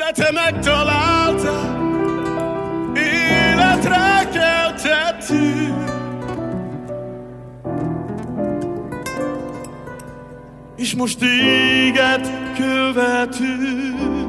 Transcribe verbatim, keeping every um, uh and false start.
de te megtaláltál, életre keltettük. És most téged követünk.